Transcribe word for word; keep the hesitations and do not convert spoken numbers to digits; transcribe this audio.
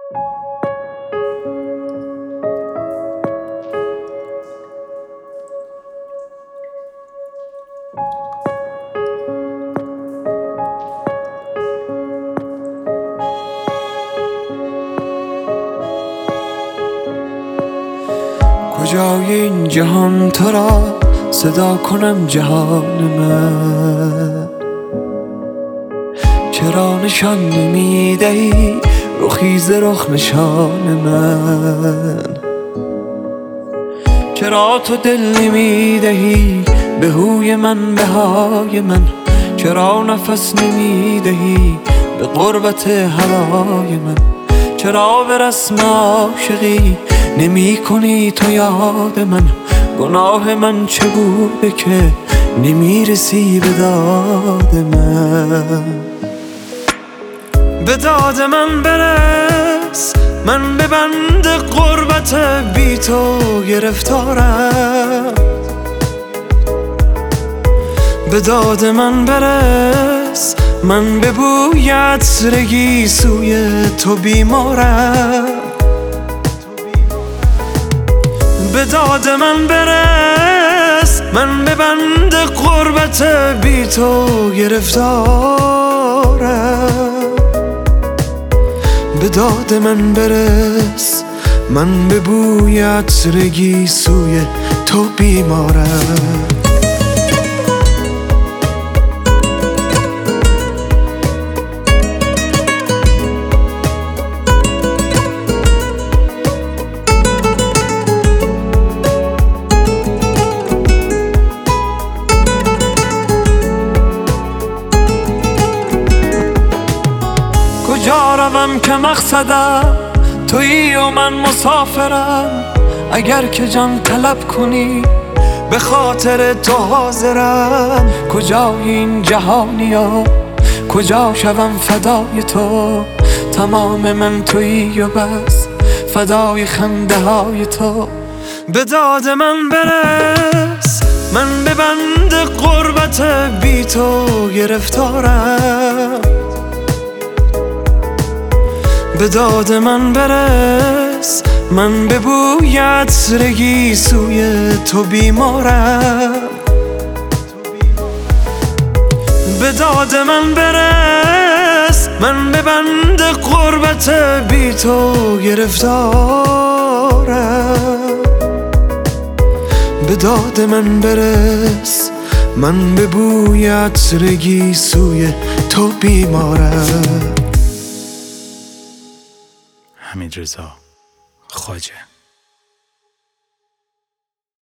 کجای این جهان تو را صدا کنم جهان من؟ چرا نشان نمیدهی رخی ز رخ نشان من؟ چرا تو دل نمیدهی به هوی من به های من؟ چرا نفس نمیدهی به غربت هوای من؟ چرا به رسم عاشقی نمی کنی تو یاد من؟ گناه من چه بوده که نمی رسی به داد من؟ به داد من برس، من به بند غربت بی تو گرفتارم. به داد من برس، من به بوی عطرگی سوی تو بیمارم. به داد من برس، من به بند غربت بی تو گرفتارم. به داد من برس، من به بوی عطرگی سوی تو بیمارم. کجا روم که مقصدم تویی و من مسافرم؟ اگر که جان طلب کنی به خاطر تو حاضرم. کجا این جهانیا، کجا شوم فدای تو؟ تمام من تویی و بس فدای خنده های تو. به داد من برس، من به بند غربت بی تو گرفتارم. به داد من برس، من به بوی عطرگی سوی تو بیمارم. به داد من برس، من به بند غربت بی تو گرفتارم. به داد من برس، من به بوی عطرگی سوی تو بیمارم. حمیدرضا خواجه.